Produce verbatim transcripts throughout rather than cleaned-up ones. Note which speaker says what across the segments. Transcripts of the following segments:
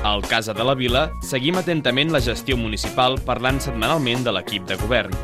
Speaker 1: Al Casa de la Vila seguim atentament la gestió municipal parlant setmanalment de l'equip de govern.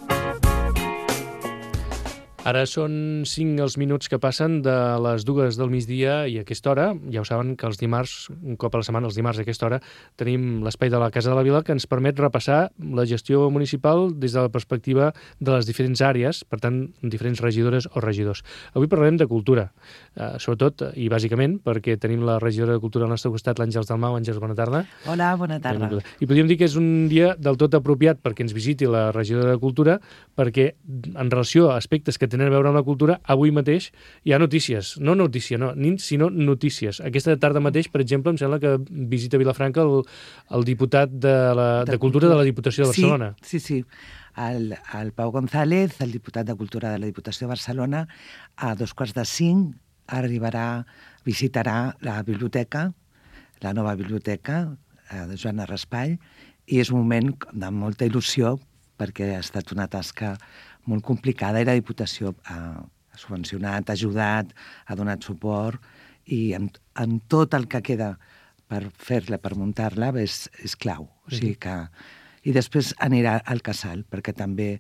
Speaker 2: Ara són cinc els minuts que passen de les dues del migdia i a aquesta hora, ja ho saben que els dimarts, un cop a la setmana, els dimarts a aquesta hora, tenim l'espai de la Casa de la Vila que ens permet repassar la gestió municipal des de la perspectiva de les diferents àrees, per tant, diferents regidores o regidors. Avui parlarem de cultura, eh, sobretot i bàsicament perquè tenim la regidora de Cultura al nostre costat, l'Àngels Dalmau. Àngels, bona tarda.
Speaker 3: Hola, bona tarda.
Speaker 2: I podríem dir que és un dia del tot apropiat perquè ens visiti la regidora de Cultura, perquè en relació a aspectes que tenen a veure amb la cultura, avui mateix hi ha notícies. No notícia, no, sinó notícies. Aquesta tarda mateix, per exemple, em sembla que visita a Vilafranca el, el diputat de, la, de, de Cultura de la Diputació de Barcelona.
Speaker 3: Sí, sí, sí. El, el Pau González, el diputat de Cultura de la Diputació de Barcelona, a dos quarts de cinc arribarà, visitarà la biblioteca, la nova biblioteca eh, de Joana Raspall, i és un moment de molta il·lusió perquè ha estat una tasca molt complicada i la Diputació ha subvencionat, ha ajudat, ha donat suport i en, en tot el que queda per fer-la, per muntar-la, és, és clau. O sigui que... I després anirà al casal, perquè també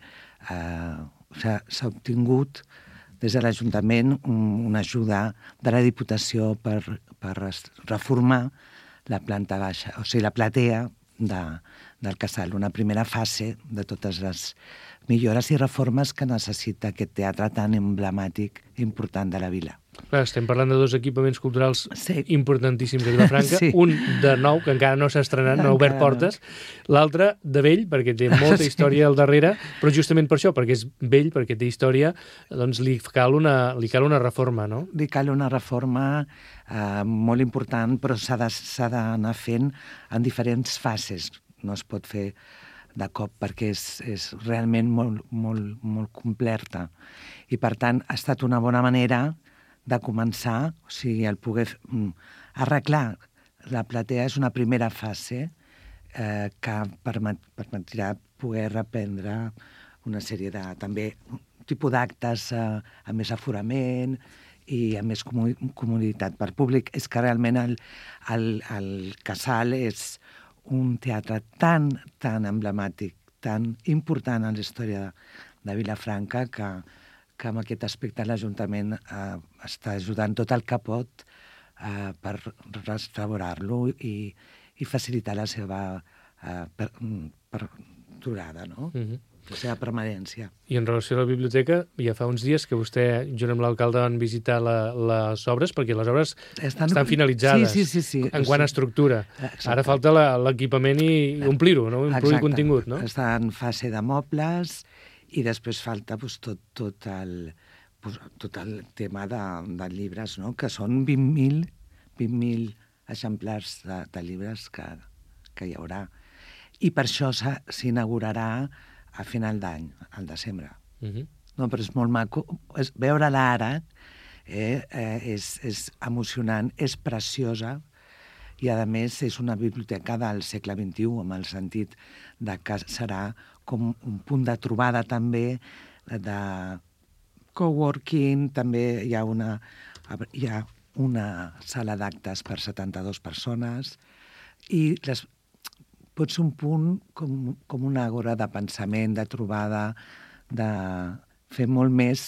Speaker 3: eh, s'ha obtingut des de l'Ajuntament un, una ajuda de la Diputació per, per reformar la planta baixa, o sigui, la platea de, del casal, una primera fase de totes les millores i reformes que necessita aquest teatre tan emblemàtic i important de la vila.
Speaker 2: Clar, estem parlant de dos equipaments culturals
Speaker 3: sí.
Speaker 2: importantíssims de Vilafranca, sí. Un de nou, que encara no s'ha estrenat, no ha obert portes, l'altre de vell, perquè té molta sí. història al darrere, però justament per això, perquè és vell, perquè té història, doncs li cal una, li cal una reforma, no?
Speaker 3: Li cal una reforma eh, molt important, però s'ha d'anar fent en diferents fases. No es pot fer de cop perquè és, és realment molt, molt, molt completa. I, per tant, ha estat una bona manera de començar, o sigui, el poder arreglar la platea és una primera fase eh, que permet, permetrà poder reprendre una sèrie de, també, tipus d'actes eh, amb més aforament i amb més comoditat per públic. És que realment el, el, el Casal és un teatre tan, tan emblemàtic, tan important en la història de, de Vilafranca, que, que amb aquest aspecte l'Ajuntament eh, està ajudant tot el que pot eh, per restaurar-lo i, i facilitar la seva eh, per, per durada, no? Mm-hmm. La seva permanència.
Speaker 2: I en relació a la biblioteca, ja fa uns dies que vostè, junt amb l'alcalde, van visitar la, les obres, perquè les obres estan, estan finalitzades
Speaker 3: sí, sí, sí, sí.
Speaker 2: en quant a estructura. Exacte. Ara falta l'equipament i omplir-ho, no? Omplir contingut, no?
Speaker 3: Està en fase de mobles i després falta pues, tot, tot, el, pues, tot el tema de, de llibres, no? Que són vint mil exemplars de, de llibres que, que hi haurà. I per això s'inaugurarà a final d'any, al desembre. Uh-huh. No, però és molt maco. És, veure-la ara eh, eh, és, és emocionant, és preciosa i, a més, és una biblioteca del segle vint-i-u, amb el sentit de que serà com un punt de trobada també, de coworking, també hi ha una, hi ha una sala d'actes per setanta-dues persones i les pot ser un punt com, com una agora de pensament, de trobada, de fer molt més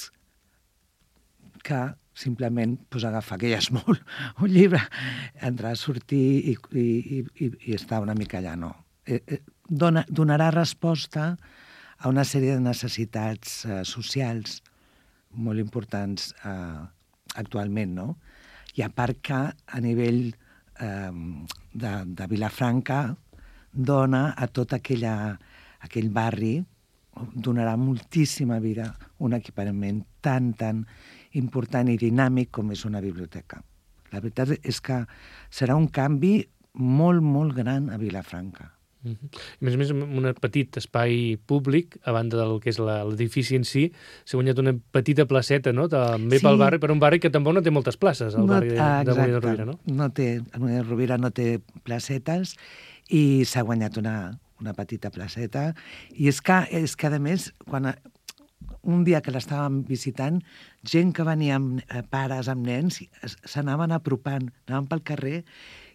Speaker 3: que simplement pues, agafar, que ja és molt, un llibre, entrar, sortir i, i, i, i estar una mica allà, no. Eh, eh, dona, donarà resposta a una sèrie de necessitats eh, socials molt importants eh, actualment, no? I a part que a nivell eh, de, de Vilafranca dona a tot aquella, aquell barri, donarà moltíssima vida un equipament tan, tan important i dinàmic com és una biblioteca. La veritat és que serà un canvi molt, molt gran a Vilafranca.
Speaker 2: Uh-huh. A més a més, un petit espai públic, a banda del que és l'edifici en si, s'ha guanyat una petita placeta, no?, també sí. Pel barri, per un barri que tampoc no té moltes places, el no, barri de, de Molina de Rovira, no?
Speaker 3: No té, el Molina de Rovira no té placetes i s'ha guanyat una, una petita placeta. I és que, és que a més, quan un dia que l'estàvem visitant, gent que venia amb pares, amb nens, s'anaven apropant, anaven pel carrer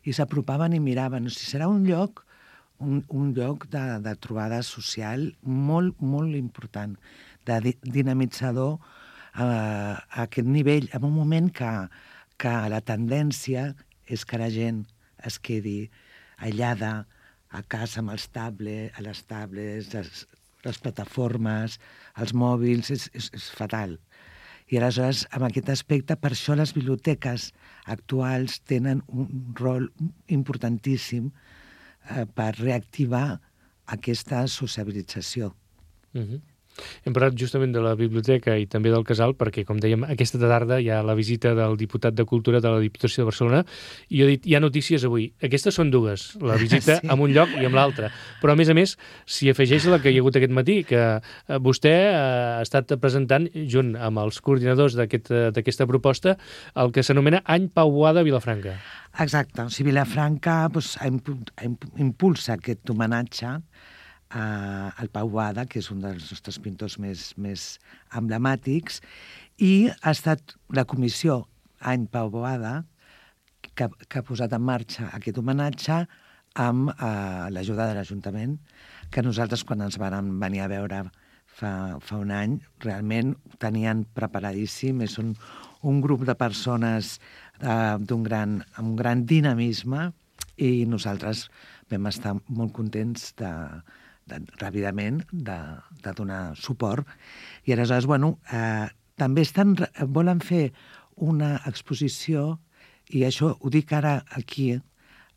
Speaker 3: i s'apropaven i miraven. O sigui, serà un lloc, un, un lloc de, de trobada social molt, molt important, de di dinamitzador eh, a aquest nivell, en un moment que, que la tendència és que la gent es quedi aïllada a casa amb els tablets, a les tablets, les, les plataformes, els mòbils, és, és, és fatal. I aleshores, en aquest aspecte, per això les biblioteques actuals tenen un rol importantíssim eh, per reactivar aquesta sociabilització.
Speaker 2: Mm-hmm. Hem parlat justament de la biblioteca i també del casal perquè, com dèiem, aquesta tarda hi ha la visita del diputat de Cultura de la Diputació de Barcelona i jo he dit, hi ha notícies avui. Aquestes són dues, la visita sí. en un lloc i en l'altre. Però, a més a més, s'hi afegeix la que hi ha hagut aquest matí, que vostè ha estat presentant, junt amb els coordinadors d'aquesta aquest, proposta, el que s'anomena Any Pau Boada a Vilafranca.
Speaker 3: Exacte. O sigui, Vilafranca doncs, impulsa aquest homenatge Uh, el Pau Boada, que és un dels nostres pintors més, més emblemàtics, i ha estat la comissió Any Pau Boada que, que ha posat en marxa aquest homenatge amb uh, l'ajuda de l'Ajuntament, que nosaltres, quan ens van venir a veure fa, fa un any, realment ho tenien preparadíssim. És un, un grup de persones uh, d'un gran, amb un gran dinamisme, i nosaltres vam estar molt contents de De, ràpidament de, de donar suport. I aleshores, bueno, eh, també estan, volen fer una exposició, i això ho dic ara aquí eh,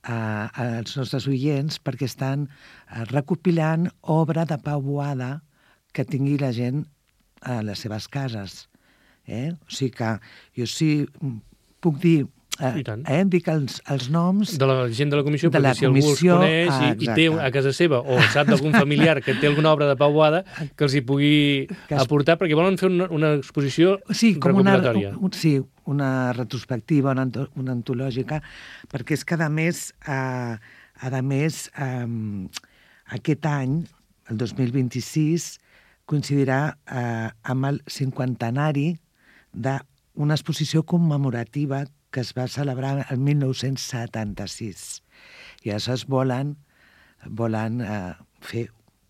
Speaker 3: als nostres oients, perquè estan eh, recopilant obra de Pau Boada que tingui la gent a les seves cases. Eh? O sigui que jo sí puc dir Eh, eh, dic els, els noms
Speaker 2: de la gent de la comissió,
Speaker 3: de
Speaker 2: perquè
Speaker 3: la
Speaker 2: si
Speaker 3: comissió,
Speaker 2: algú els coneix
Speaker 3: ah,
Speaker 2: i, i té a casa seva, o sap d'algun familiar que té alguna obra de Pau Boada, que els hi pugui es... aportar, perquè volen fer una, una exposició
Speaker 3: sí, com
Speaker 2: recopilatòria.
Speaker 3: Una, un, sí, una retrospectiva, una, una antològica, perquè és que, a més, eh, a més eh, aquest any, el dos mil vint-i-sis, coincidirà eh, amb el cinquantenari d'una exposició commemorativa que es va celebrar el mil nou-cents setanta-sis. I aleshores volen, volen eh, fer,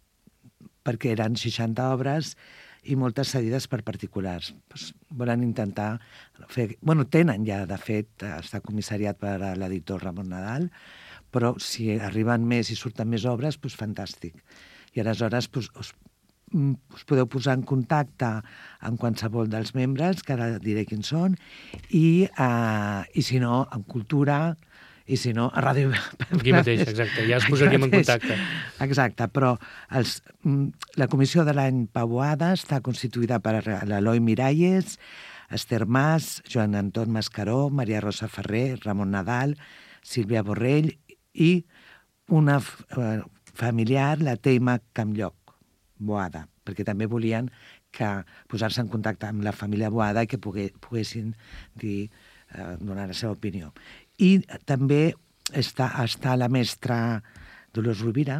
Speaker 3: perquè eren seixanta obres i moltes cedides per particulars. Pues, volen intentar fer... Bueno, tenen ja, de fet, està comissariat per l'editor Ramon Nadal, però si arriben més i surten més obres, doncs fantàstic. I aleshores pues, us us podeu posar en contacte amb qualsevol dels membres, que ara diré quins són, i, uh, i si no, en Cultura, i si no, a Ràdio...
Speaker 2: Aquí mateix, exacte, ja es posaríem en contacte.
Speaker 3: Exacte, però els, la comissió de l'Any Pau Boada està constituïda per l'Eloi Miralles, Esther Mas, Joan Anton Mascaró, Maria Rosa Ferrer, Ramon Nadal, Sílvia Borrell i una uh, familiar, la Teima Campllòc Boada, perquè també volien que posar-se en contacte amb la família Boada i que pogué, poguessin dir, eh, donar la seva opinió. I també està, està la mestra Dolors Rovira,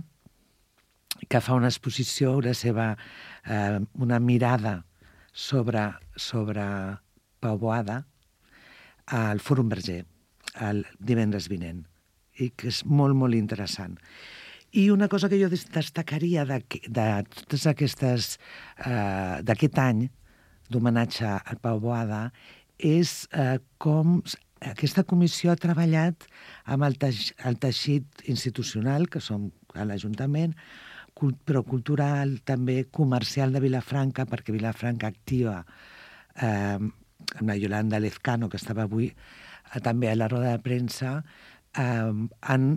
Speaker 3: que fa una exposició, una seva, eh, una mirada sobre, sobre Pau Boada al Fòrum Verger, el divendres vinent, i que és molt, molt interessant. I una cosa que jo destacaria de, de totes aquestes, eh, d'aquest any d'homenatge al Pau Boada és eh, com aquesta comissió ha treballat amb el, teix, el teixit institucional, que som a l'Ajuntament, però cultural, també comercial de Vilafranca, perquè Vilafranca activa eh, amb la Yolanda Lezcano, que estava avui eh, també a la roda de premsa, eh, han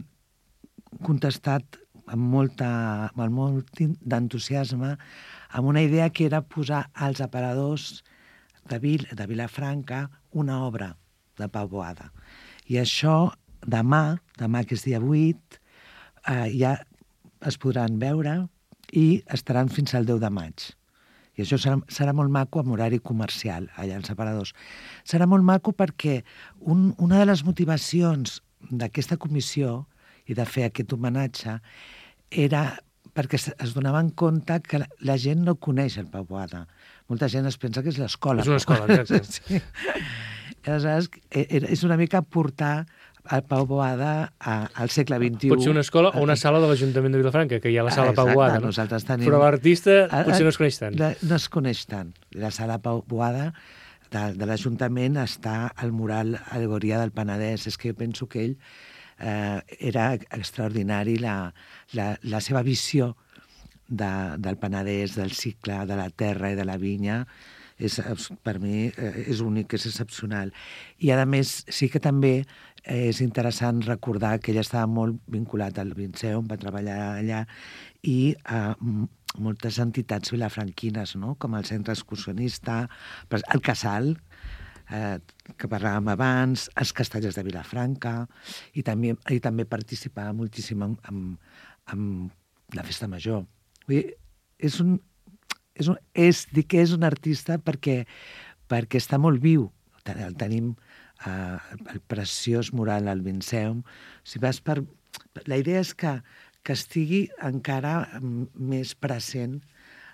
Speaker 3: contestat amb, molta, amb molt d'entusiasme amb una idea que era posar als aparadors de, Vil, de Vilafranca una obra de Pau Boada. I això demà, demà que és dia vuit, eh, ja es podran veure i estaran fins al deu de maig. I això serà, serà molt maco amb horari comercial, allà als aparadors. Serà molt maco perquè un, una de les motivacions d'aquesta comissió i de fer aquest homenatge era perquè es donaven compte que la gent no coneix el Pau Boada. Molta gent es pensa que és l'escola.
Speaker 2: És una escola, exacte.
Speaker 3: Sí. Aleshores, és una mica portar el Pau Boada al segle vint-i-u.
Speaker 2: Pot ser una escola o una sala de l'Ajuntament de Vilafranca, que hi ha la sala Pau Boada, no?
Speaker 3: Nosaltres tenim...
Speaker 2: Però l'artista potser no es coneix tant.
Speaker 3: No es coneix tant. La sala Pau Boada de, de l'Ajuntament està al mural Al·legoria del Penedès. És que jo penso que ell eh, era extraordinari la, la, la seva visió de, del Penedès, del cicle, de la terra i de la vinya. És, per mi és únic, és excepcional. I, a més, sí que també és interessant recordar que ell estava molt vinculat al Vinceum, va treballar allà, i a moltes entitats vilafranquines, no? Com el Centre Excursionista, el Casal, eh, que parlàvem abans, els Castellers de Vilafranca, i també, i també participava moltíssim en, en, en la Festa Major. Vull dir, és un... És un, és, dic que és un artista perquè, perquè està molt viu. El tenim eh, el preciós mural al Vinceum. Si vas per... La idea és que, que estigui encara més present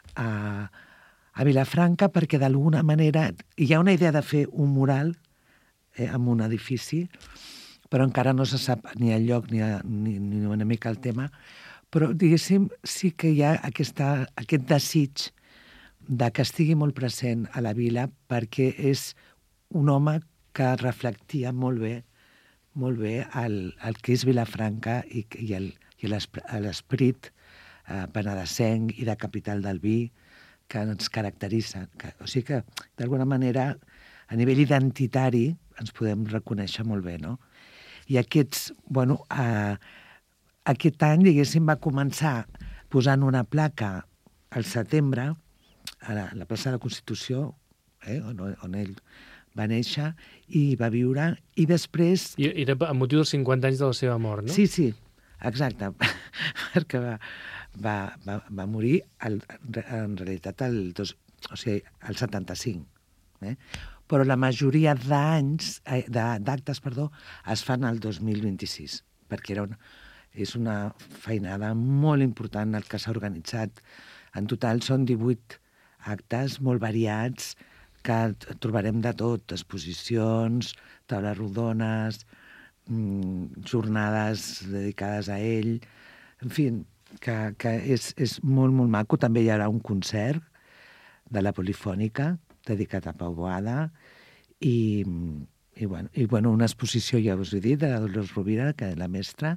Speaker 3: a, a Vilafranca, perquè d'alguna manera hi ha una idea de fer un mural eh, en un edifici, però encara no se sap ni el lloc ni, ni, ni una mica el tema, però diguéssim sí que hi ha aquesta, aquest desig de que estigui molt present a la vila, perquè és un home que reflectia molt bé, molt bé el, el que és Vilafranca i, i el, i l'esperit eh, penedesenc i de capital del vi que ens caracteritza. Que, o sigui que, d'alguna manera, a nivell identitari ens podem reconèixer molt bé, no? I aquests, bueno, eh, aquest any, diguéssim, va començar posant una placa al setembre a la, la plaça de la Constitució, eh, on, on ell va néixer i va viure, i després...
Speaker 2: I era amb motiu dels cinquanta anys de la seva mort, no?
Speaker 3: Sí, sí, exacte, perquè va, va, va, va morir el, en realitat el, dos, o sigui, el setanta-cinc. Eh? Però la majoria d'anys, eh, d'actes, perdó, es fan el dos mil vint-i-sis, perquè era una, és una feinada molt important el que s'ha organitzat. En total són divuit actes molt variats, que trobarem de tot, exposicions, taules rodones, mmm, jornades dedicades a ell, en fi, que, que és, és molt, molt maco. També hi haurà un concert de la Polifònica dedicat a Pau Boada i, i, bueno, i bueno, una exposició, ja us he dit, de la Dolors Rovira, que és la mestra,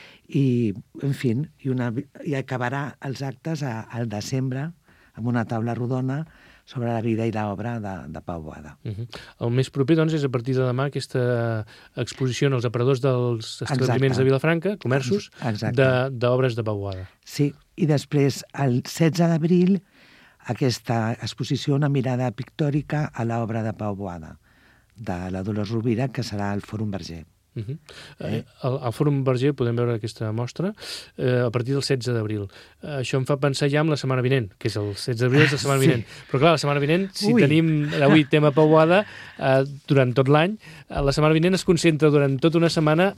Speaker 3: i, en fi, i, una, i acabarà els actes a, al desembre amb una taula rodona sobre la vida i l'obra de, de Pau Boada. Uh -huh.
Speaker 2: El més proper, doncs, és a partir de demà aquesta exposició en els aparadors dels establiments Exacte. de Vilafranca, comerços, d'obres de, de Pau Boada.
Speaker 3: Sí, i després, el setze d'abril, aquesta exposició, una mirada pictòrica a l'obra de Pau Boada, de la Dolors Rovira, que serà al Fòrum Verger.
Speaker 2: Uh -huh. eh? al, al Fòrum Verger podem veure aquesta mostra eh, a partir del setze d'abril. Eh, això em fa pensar ja en la setmana vinent, que és el setze d'abril, és la setmana sí. vinent. Però clar, la setmana vinent, si Ui. tenim avui tema Pau Boada eh, durant tot l'any, la setmana vinent es concentra durant tota una setmana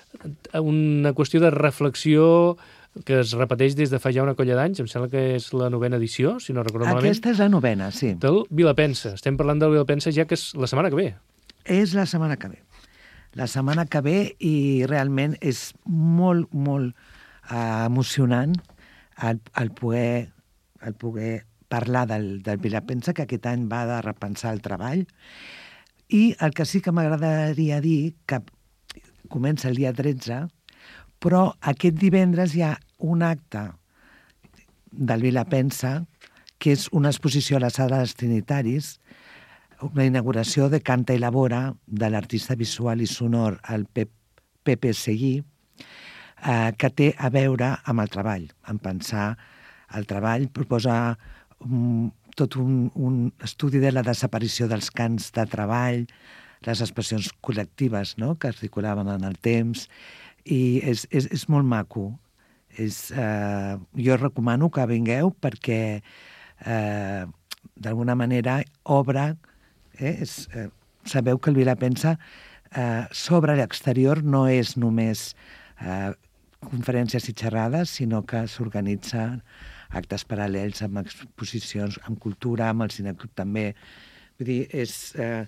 Speaker 2: una qüestió de reflexió que es repeteix des de fa ja una colla d'anys, em sembla que és la novena edició, si no recordo malament.
Speaker 3: Aquesta és la novena, sí.
Speaker 2: Del Vilapensa. Estem parlant del Vilapensa ja que és la setmana que ve.
Speaker 3: És la setmana que ve. La setmana que ve, i realment és molt, molt uh, emocionant el, el, poder, el poder parlar del, del Vilapensa, que aquest any va de repensar el treball. I el que sí que m'agradaria dir, que comença el dia tretze, però aquest divendres hi ha un acte del Vilapensa, que és una exposició a la Sala dels Trinitaris, una inauguració de Canta i Labora de l'artista visual i sonor, el Pepe Seguí, eh, que té a veure amb el treball, en pensar el treball, proposa um, tot un, un estudi de la desaparició dels cants de treball, les expressions col·lectives, no?, que articulaven en el temps, i és, és, és molt maco. És, eh, jo recomano que vingueu perquè eh, d'alguna manera obre. Eh, és, eh, sabeu que el Vilapensa eh, sobre l'exterior no és només eh, conferències i xerrades, sinó que s'organitzen actes paral·lels amb exposicions, amb cultura, amb el Cineclub també. Vull dir, és, eh,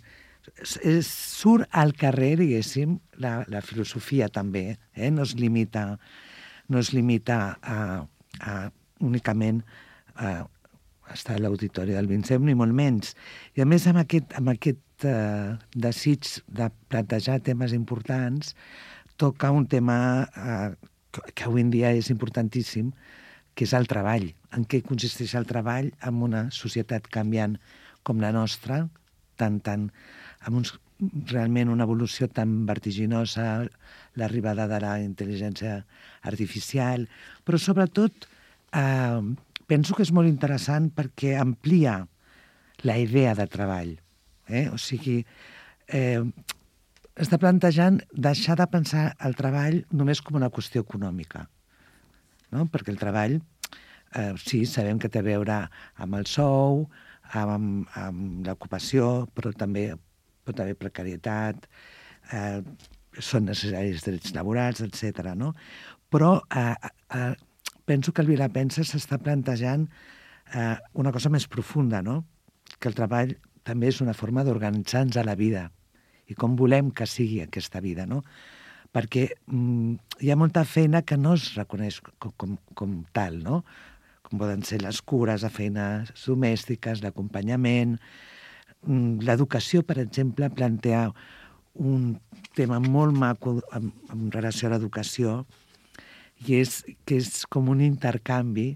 Speaker 3: es, surt al carrer, diguéssim, la, la filosofia també, eh? no es limita, no es limita a, a únicament a estar a l'auditori del Vincenç, ni molt menys. I a més, amb aquest, amb aquest uh, desig de plantejar temes importants, toca un tema uh, que avui en dia és importantíssim, que és el treball. En què consisteix el treball en una societat canviant com la nostra, tan, tan, amb uns, realment una evolució tan vertiginosa, l'arribada de la intel·ligència artificial, però sobretot eh, penso que és molt interessant perquè amplia la idea de treball. Eh? O sigui, eh, està plantejant deixar de pensar el treball només com una qüestió econòmica, no? Perquè el treball, eh, sí, sabem que té a veure amb el sou, amb, amb l'ocupació, però també pot haver precarietat, eh, són necessaris drets laborals, etcètera. No? Però eh, eh, penso que el Vilapensa s'està plantejant eh, una cosa més profunda, no? Que el treball també és una forma d'organitzar-nos a la vida i com volem que sigui aquesta vida, no? Perquè mm, hi ha molta feina que no es reconeix com, com, com tal, no? Com poden ser les cures, les feines domèstiques, l'acompanyament. Mm, l'educació, per exemple, plantea un tema molt maco en, en relació a l'educació, i és que és com un intercanvi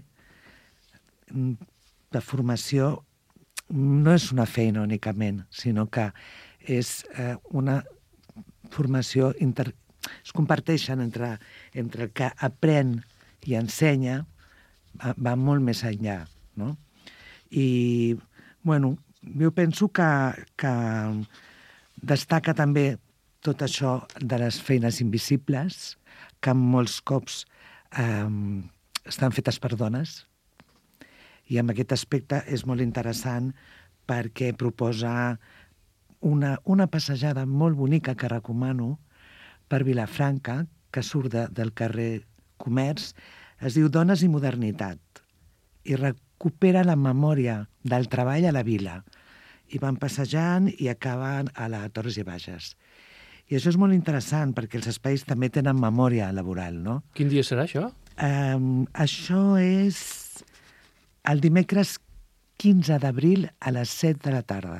Speaker 3: de formació. No és una feina únicament, sinó que és eh, una formació inter... es comparteixen entre, entre el que aprèn i ensenya, va, va molt més enllà, no? I, bueno, jo penso que, que destaca també tot això de les feines invisibles, que molts cops eh, estan fetes per dones, i en aquest aspecte és molt interessant perquè proposa una, una passejada molt bonica que recomano per Vilafranca, que surt de, del carrer Comerç, es diu Dones i modernitat, i recupera la memòria del treball a la vila. I van passejant i acaben a la Torres i Bages. I això és molt interessant perquè els espais també tenen memòria laboral, no?
Speaker 2: Quin dia serà això?
Speaker 3: Um, això és el dimecres quinze d'abril a les set de la tarda.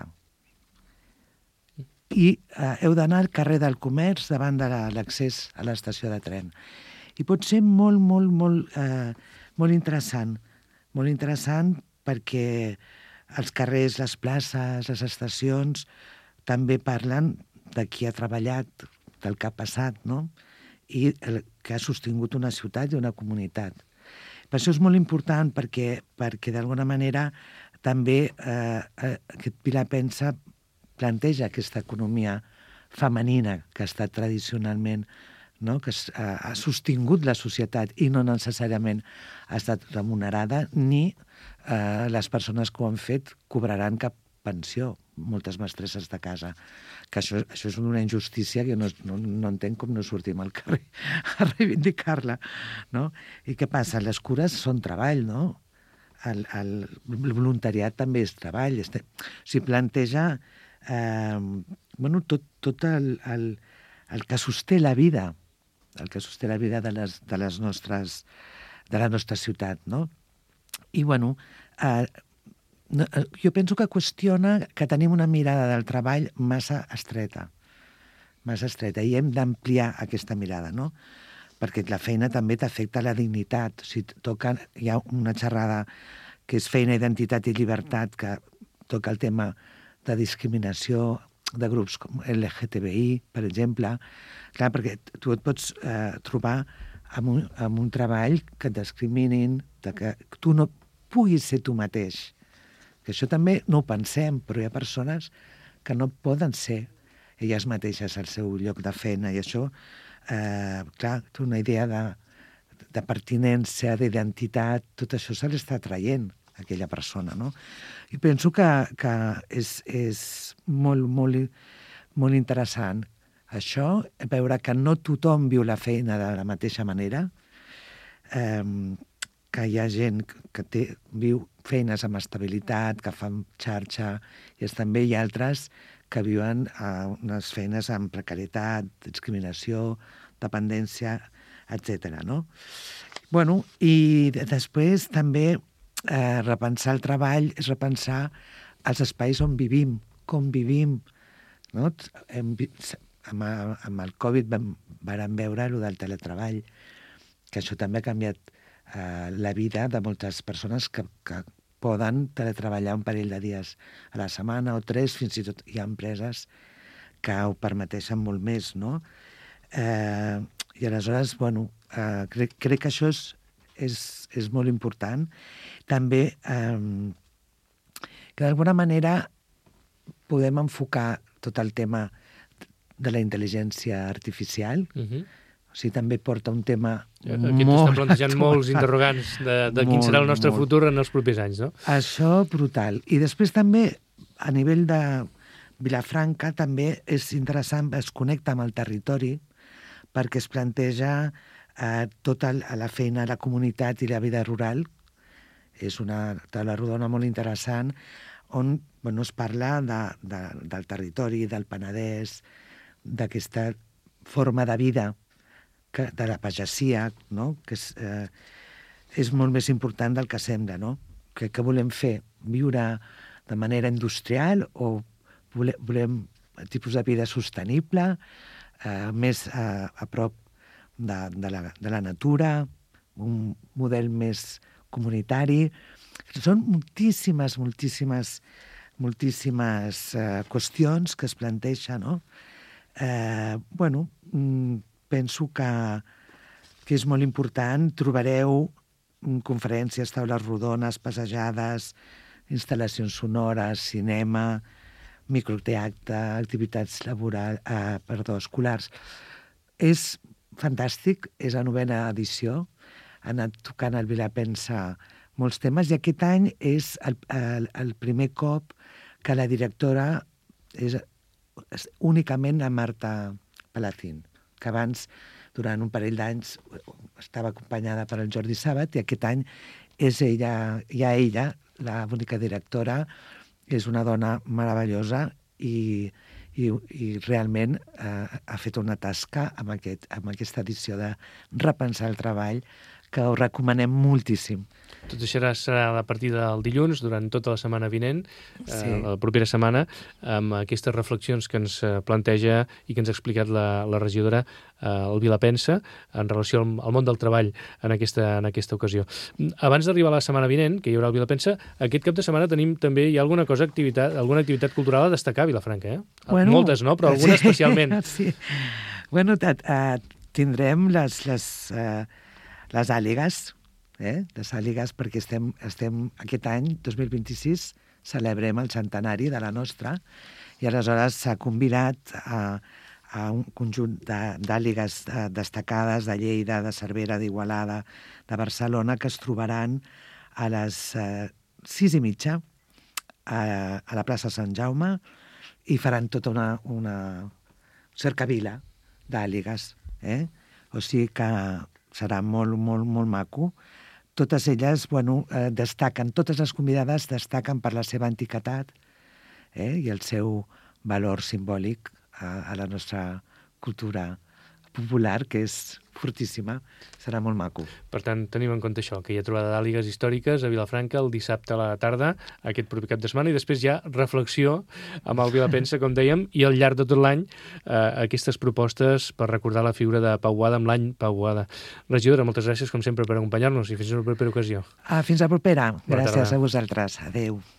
Speaker 3: I uh, heu d'anar al carrer del Comerç davant de l'accés a l'estació de tren. I pot ser molt, molt, molt, uh, molt interessant. Molt interessant perquè els carrers, les places, les estacions també parlen de qui ha treballat, del que ha passat, no? I el, que ha sostingut una ciutat i una comunitat. Per això és molt important, perquè, perquè d'alguna manera també eh, eh, aquest Vilapensa planteja aquesta economia femenina que ha estat tradicionalment, no? Que es, eh, ha sostingut la societat i no necessàriament ha estat remunerada, ni eh, les persones que ho han fet cobraran cap pensió, moltes mestresses de casa. Que això, això és una injustícia que no, no, no entenc com no sortim al carrer a reivindicar-la, no? I què passa? Les cures són treball, no? El, el, el voluntariat també és treball. Este, o sigui, planteja eh, bueno, tot, tot el, el, el que sosté la vida, el que sosté la vida de les, de les nostres, de la nostra ciutat, no? I, bueno, eh, No, jo penso que qüestiona que tenim una mirada del treball massa estreta, massa estreta, i hem d'ampliar aquesta mirada, no? Perquè la feina també t'afecta la dignitat. O sigui, toca, hi ha una xerrada que és feina, identitat i llibertat, que toca el tema de discriminació de grups com L G T B I, per exemple. Clar, perquè tu et pots eh, trobar amb un, amb un treball que et discriminin, de que tu no puguis ser tu mateix. Que això també no ho pensem, però hi ha persones que no poden ser elles mateixes al seu lloc de feina, i això, eh, clar, té una idea de, de pertinència, d'identitat, tot això se l'està traient a aquella persona, no? I penso que, que és, és molt, molt, molt interessant això, veure que no tothom viu la feina de la mateixa manera, eh, que hi ha gent que té, viu feines amb estabilitat, que fan xarxa, i també hi ha altres que viuen a unes feines amb precarietat, discriminació, dependència, etcètera, no? Bueno, i després també eh, repensar el treball és repensar els espais on vivim, com vivim, no? Hem, amb, amb el Covid vam, vam veure el del teletreball, que això també ha canviat eh, la vida de moltes persones que, que poden teletreballar un parell de dies a la setmana o tres, fins i tot hi ha empreses que ho permeteixen molt més, no? Eh, I aleshores, bueno, eh, crec, crec que això és, és, és molt important. També eh, que d'alguna manera podem enfocar tot el tema de la intel·ligència artificial. Uh-huh. O sigui, també porta un tema
Speaker 2: Aquí
Speaker 3: molt...
Speaker 2: t'estan plantejant molts interrogants de, de quin molt, serà el nostre molt. futur en els propers anys, no?
Speaker 3: Això, brutal. I després també, a nivell de Vilafranca, també és interessant, es connecta amb el territori, perquè es planteja eh, tota la feina a la comunitat i la vida rural. És una taula rodona molt interessant, on bueno, es parla de, de, del territori, del Penedès, d'aquesta forma de vida, que, de la pagesia, no? Que és, eh, és molt més important del que sembla, no? Que, que volem fer? Viure de manera industrial o volem, volem un tipus de vida sostenible, eh, més a, a prop de, de, la, de la natura, un model més comunitari. Són moltíssimes, moltíssimes, moltíssimes eh, qüestions que es planteixen, no? Eh, bueno, penso que, que és molt important. Trobareu conferències, taules rodones, passejades, instal·lacions sonores, cinema, microteatre, activitats laborals, eh, perdó, escolars. És fantàstic, és la novena edició. Ha anat tocant al Vilapensa molts temes i aquest any és el, el, el primer cop que la directora és, és únicament la Marta Palacín, que abans, durant un parell d'anys, estava acompanyada per el Jordi Sàbat i aquest any és ella, ja ella, la única directora, és una dona meravellosa i, i, i realment eh, ha fet una tasca amb, aquest, amb aquesta edició de repensar el treball que ho recomanem moltíssim.
Speaker 2: Tot això serà a partir del dilluns, durant tota la setmana vinent, sí. eh, la propera setmana, amb aquestes reflexions que ens planteja i que ens ha explicat la, la regidora eh, el Vilapensa en relació al, al món del treball en aquesta, en aquesta ocasió. Abans d'arribar a la setmana vinent, que hi haurà el Vilapensa, aquest cap de setmana tenim també hi ha alguna cosa activitat, alguna activitat cultural a destacar a Vilafranca, eh? Bueno, moltes, no? Però alguna sí, especialment.
Speaker 3: Sí. Bueno, uh, tindrem les... les uh... les àligues, eh? les àligues perquè estem, estem aquest any, dos mil vint-i-sis, celebrem el centenari de la nostra i aleshores s'ha convidat a, a un conjunt d'àligues de, destacades de Lleida, de Cervera, d'Igualada, de Barcelona, que es trobaran a les eh, sis i mitja a, a la plaça Sant Jaume i faran tota una, una cercavila d'àligues. Eh? O sigui que serà molt, molt, molt maco. Totes elles, bueno, eh, destaquen, totes les convidades destaquen per la seva antiquitat eh, i el seu valor simbòlic a, a la nostra cultura popular, que és fortíssima. Serà molt maco.
Speaker 2: Per tant, tenim en compte això, que hi ha trobada d'àligues històriques a Vilafranca el dissabte a la tarda, aquest proper cap de setmana, i després hi ha reflexió amb el Vilapensa, com dèiem, i al llarg de tot l'any eh, aquestes propostes per recordar la figura de Pau Boada amb l'any Pau Boada. Regidora, moltes gràcies, com sempre, per acompanyar-nos i fins a la propera ocasió.
Speaker 3: Ah, fins a la propera. Gràcies a vosaltres. Adéu.